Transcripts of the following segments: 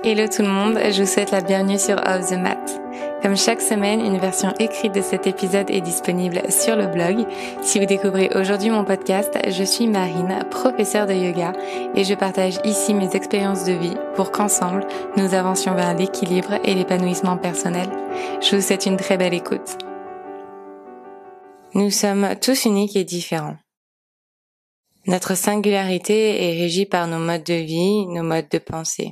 Hello tout le monde, je vous souhaite la bienvenue sur Off the Mat. Comme chaque semaine, une version écrite de cet épisode est disponible sur le blog. Si vous découvrez aujourd'hui mon podcast, je suis Marine, professeure de yoga, et je partage ici mes expériences de vie pour qu'ensemble, nous avancions vers l'équilibre et l'épanouissement personnel. Je vous souhaite une très belle écoute. Nous sommes tous uniques et différents. Notre singularité est régie par nos modes de vie, nos modes de pensée.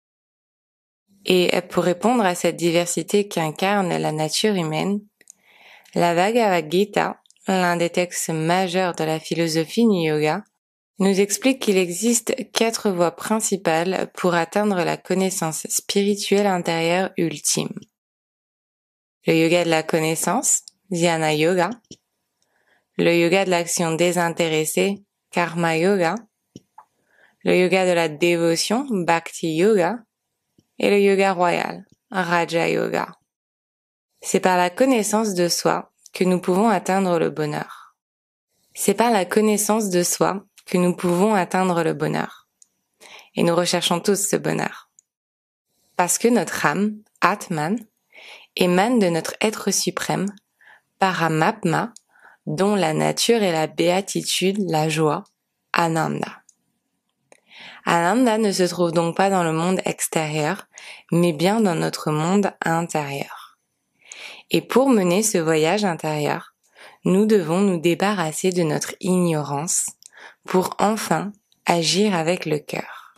Et pour répondre à cette diversité qu'incarne la nature humaine, la Bhagavad Gita, l'un des textes majeurs de la philosophie du yoga, nous explique qu'il existe 4 voies principales pour atteindre la connaissance spirituelle intérieure ultime. Le yoga de la connaissance, Dhyana Yoga, le yoga de l'action désintéressée, Karma Yoga, le yoga de la dévotion, Bhakti Yoga, et le yoga royal, Raja Yoga. C'est par la connaissance de soi que nous pouvons atteindre le bonheur. C'est par la connaissance de soi que nous pouvons atteindre le bonheur. Et nous recherchons tous ce bonheur. Parce que notre âme, Atman, émane de notre être suprême, Paramatma, dont la nature est la béatitude, la joie, Ananda. Ananda ne se trouve donc pas dans le monde extérieur, mais bien dans notre monde intérieur. Et pour mener ce voyage intérieur, nous devons nous débarrasser de notre ignorance pour enfin agir avec le cœur.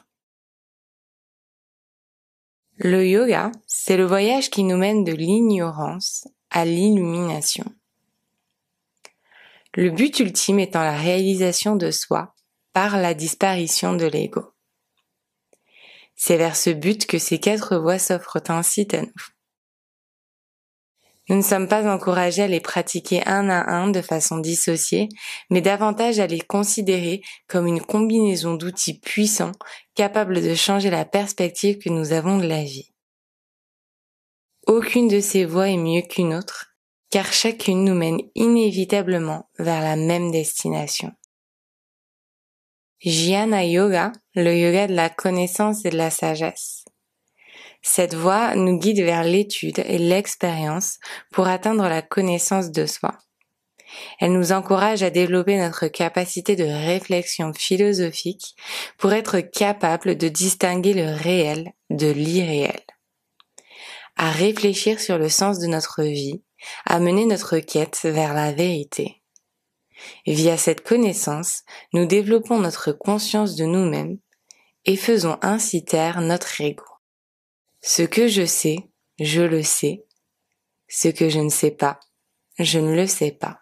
Le yoga, c'est le voyage qui nous mène de l'ignorance à l'illumination. Le but ultime étant la réalisation de soi par la disparition de l'ego. C'est vers ce but que ces 4 voies s'offrent ainsi à nous. Nous ne sommes pas encouragés à les pratiquer un à un de façon dissociée, mais davantage à les considérer comme une combinaison d'outils puissants capables de changer la perspective que nous avons de la vie. Aucune de ces voies est mieux qu'une autre, car chacune nous mène inévitablement vers la même destination. Jnana Yoga, le yoga de la connaissance et de la sagesse. Cette voie nous guide vers l'étude et l'expérience pour atteindre la connaissance de soi. Elle nous encourage à développer notre capacité de réflexion philosophique pour être capable de distinguer le réel de l'irréel. À réfléchir sur le sens de notre vie, à mener notre quête vers la vérité. Via cette connaissance, nous développons notre conscience de nous-mêmes et faisons ainsi taire notre ego. Ce que je sais, je le sais. Ce que je ne sais pas, je ne le sais pas.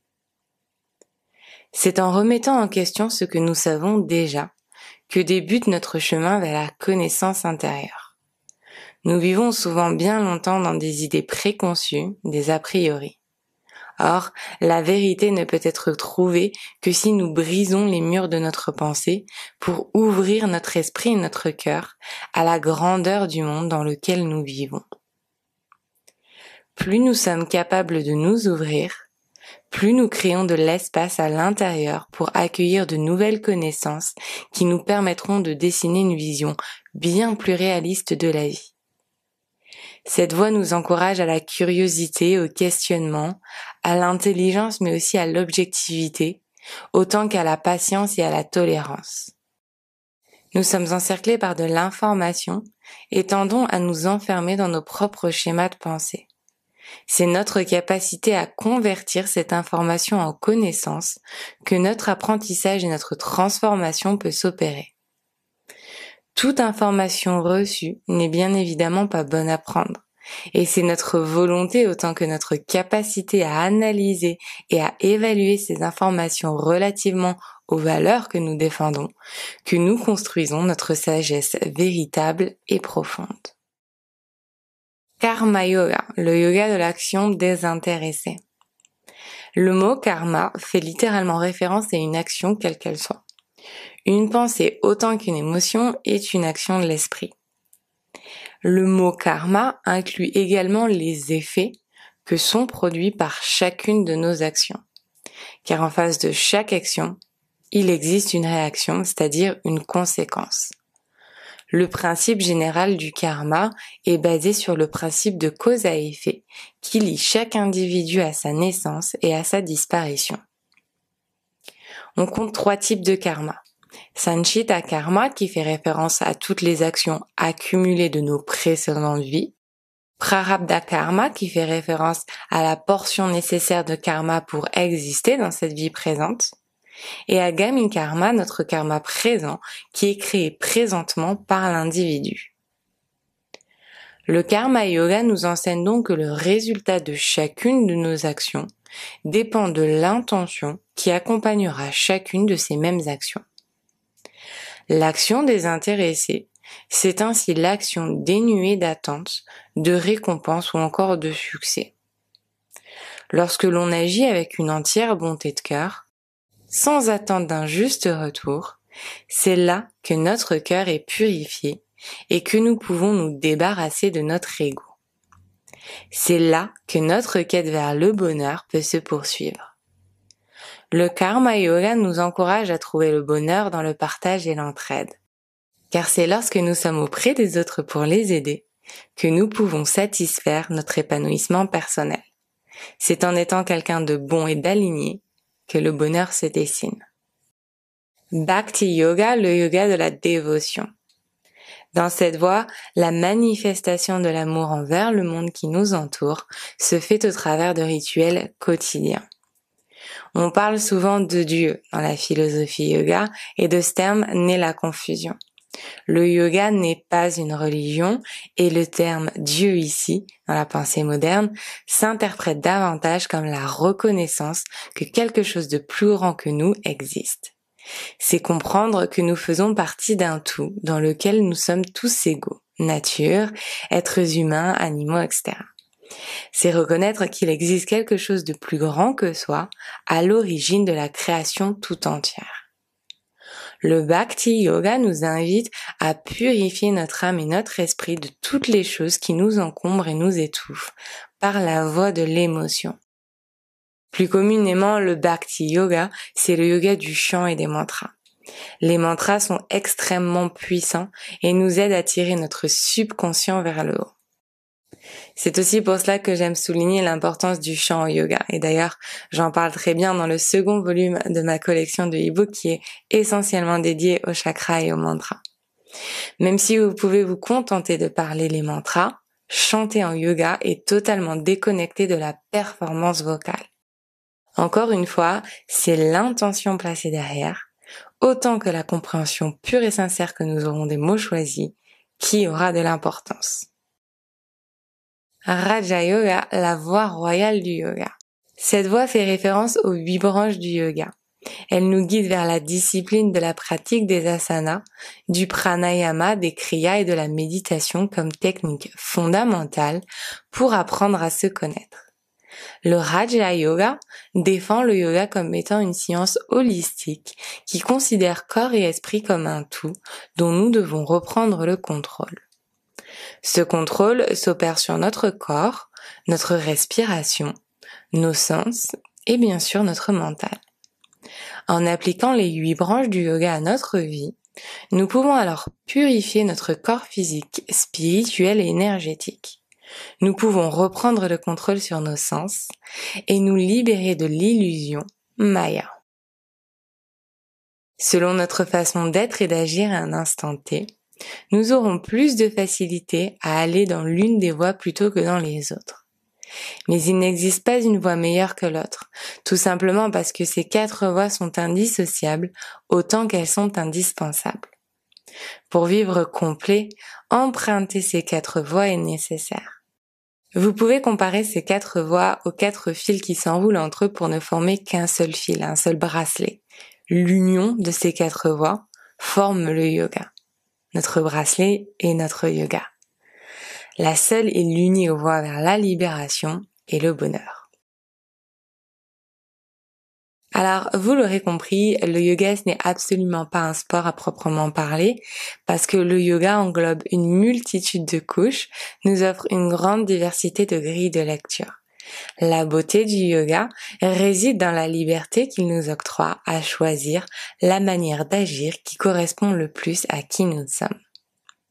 C'est en remettant en question ce que nous savons déjà que débute notre chemin vers la connaissance intérieure. Nous vivons souvent bien longtemps dans des idées préconçues, des a priori. Or, la vérité ne peut être trouvée que si nous brisons les murs de notre pensée pour ouvrir notre esprit et notre cœur à la grandeur du monde dans lequel nous vivons. Plus nous sommes capables de nous ouvrir, plus nous créons de l'espace à l'intérieur pour accueillir de nouvelles connaissances qui nous permettront de dessiner une vision bien plus réaliste de la vie. Cette voie nous encourage à la curiosité, au questionnement, à l'intelligence mais aussi à l'objectivité, autant qu'à la patience et à la tolérance. Nous sommes encerclés par de l'information et tendons à nous enfermer dans nos propres schémas de pensée. C'est notre capacité à convertir cette information en connaissance que notre apprentissage et notre transformation peut s'opérer. Toute information reçue n'est bien évidemment pas bonne à prendre. Et c'est notre volonté autant que notre capacité à analyser et à évaluer ces informations relativement aux valeurs que nous défendons que nous construisons notre sagesse véritable et profonde. Karma Yoga, le yoga de l'action désintéressée. Le mot karma fait littéralement référence à une action quelle qu'elle soit. Une pensée autant qu'une émotion est une action de l'esprit. Le mot karma inclut également les effets que sont produits par chacune de nos actions. Car en face de chaque action, il existe une réaction, c'est-à-dire une conséquence. Le principe général du karma est basé sur le principe de cause à effet, qui lie chaque individu à sa naissance et à sa disparition. On compte 3 types de karma. Sanchita karma, qui fait référence à toutes les actions accumulées de nos précédentes vies. Prarabdha karma, qui fait référence à la portion nécessaire de karma pour exister dans cette vie présente. Et Agami karma, notre karma présent, qui est créé présentement par l'individu. Le karma yoga nous enseigne donc que le résultat de chacune de nos actions dépend de l'intention qui accompagnera chacune de ces mêmes actions. L'action désintéressée, c'est ainsi l'action dénuée d'attente, de récompense ou encore de succès. Lorsque l'on agit avec une entière bonté de cœur, sans attendre d'un juste retour, c'est là que notre cœur est purifié et que nous pouvons nous débarrasser de notre ego. C'est là que notre quête vers le bonheur peut se poursuivre. Le karma yoga nous encourage à trouver le bonheur dans le partage et l'entraide. Car c'est lorsque nous sommes auprès des autres pour les aider que nous pouvons satisfaire notre épanouissement personnel. C'est en étant quelqu'un de bon et d'aligné que le bonheur se dessine. Bhakti Yoga, le yoga de la dévotion. Dans cette voie, la manifestation de l'amour envers le monde qui nous entoure se fait au travers de rituels quotidiens. On parle souvent de Dieu dans la philosophie yoga et de ce terme naît la confusion. Le yoga n'est pas une religion et le terme Dieu ici, dans la pensée moderne, s'interprète davantage comme la reconnaissance que quelque chose de plus grand que nous existe. C'est comprendre que nous faisons partie d'un tout dans lequel nous sommes tous égaux, nature, êtres humains, animaux, etc. C'est reconnaître qu'il existe quelque chose de plus grand que soi à l'origine de la création tout entière. Le Bhakti Yoga nous invite à purifier notre âme et notre esprit de toutes les choses qui nous encombrent et nous étouffent par la voie de l'émotion. Plus communément, le Bhakti Yoga, c'est le yoga du chant et des mantras. Les mantras sont extrêmement puissants et nous aident à tirer notre subconscient vers le haut. C'est aussi pour cela que j'aime souligner l'importance du chant au yoga. Et d'ailleurs, j'en parle très bien dans le second volume de ma collection de e-books qui est essentiellement dédié aux chakras et aux mantras. Même si vous pouvez vous contenter de parler les mantras, chanter en yoga est totalement déconnecté de la performance vocale. Encore une fois, c'est l'intention placée derrière, autant que la compréhension pure et sincère que nous aurons des mots choisis, qui aura de l'importance. Raja Yoga, la voie royale du yoga. Cette voie fait référence aux 8 branches du yoga. Elle nous guide vers la discipline de la pratique des asanas, du pranayama, des kriyas et de la méditation comme technique fondamentale pour apprendre à se connaître. Le Raja Yoga défend le yoga comme étant une science holistique qui considère corps et esprit comme un tout dont nous devons reprendre le contrôle. Ce contrôle s'opère sur notre corps, notre respiration, nos sens et bien sûr notre mental. En appliquant les 8 branches du yoga à notre vie, nous pouvons alors purifier notre corps physique, spirituel et énergétique. Nous pouvons reprendre le contrôle sur nos sens et nous libérer de l'illusion Maya. Selon notre façon d'être et d'agir à un instant T, nous aurons plus de facilité à aller dans l'une des voies plutôt que dans les autres. Mais il n'existe pas une voie meilleure que l'autre, tout simplement parce que ces 4 voies sont indissociables autant qu'elles sont indispensables. Pour vivre complet, emprunter ces 4 voies est nécessaire. Vous pouvez comparer ces 4 voies aux 4 fils qui s'enroulent entre eux pour ne former qu'un seul fil, un seul bracelet. L'union de ces 4 voies forme le yoga. Notre bracelet est notre yoga. La seule et l'unique voie vers la libération et le bonheur. Alors, vous l'aurez compris, le yoga ce n'est absolument pas un sport à proprement parler, parce que le yoga englobe une multitude de couches, nous offre une grande diversité de grilles de lecture. La beauté du yoga réside dans la liberté qu'il nous octroie à choisir la manière d'agir qui correspond le plus à qui nous sommes.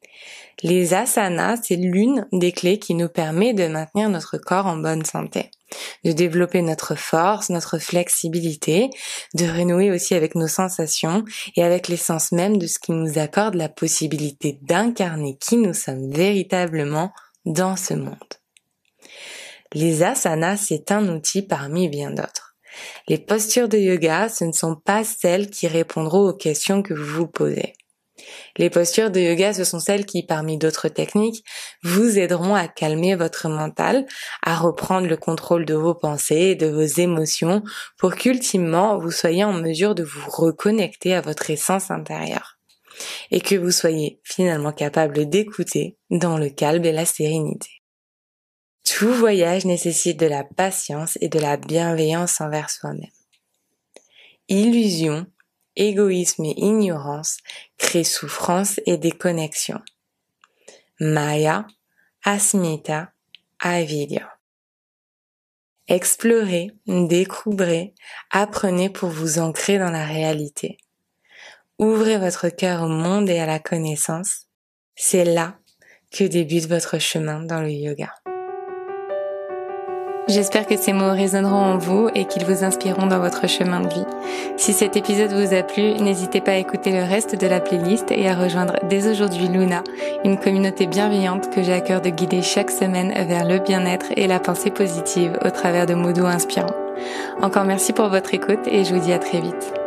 Les asanas, c'est l'une des clés qui nous permet de maintenir notre corps en bonne santé, de développer notre force, notre flexibilité, de renouer aussi avec nos sensations et avec l'essence même de ce qui nous accorde la possibilité d'incarner qui nous sommes véritablement dans ce monde. Les asanas, c'est un outil parmi bien d'autres. Les postures de yoga, ce ne sont pas celles qui répondront aux questions que vous vous posez. Les postures de yoga, ce sont celles qui, parmi d'autres techniques, vous aideront à calmer votre mental, à reprendre le contrôle de vos pensées et de vos émotions pour qu'ultimement, vous soyez en mesure de vous reconnecter à votre essence intérieure et que vous soyez finalement capable d'écouter dans le calme et la sérénité. Tout voyage nécessite de la patience et de la bienveillance envers soi-même. Illusion, égoïsme et ignorance créent souffrance et déconnexion. Maya, Asmita, Avidya. Explorez, découvrez, apprenez pour vous ancrer dans la réalité. Ouvrez votre cœur au monde et à la connaissance. C'est là que débute votre chemin dans le yoga. J'espère que ces mots résonneront en vous et qu'ils vous inspireront dans votre chemin de vie. Si cet épisode vous a plu, n'hésitez pas à écouter le reste de la playlist et à rejoindre dès aujourd'hui Luna, une communauté bienveillante que j'ai à cœur de guider chaque semaine vers le bien-être et la pensée positive au travers de mots doux inspirants. Encore merci pour votre écoute et je vous dis à très vite.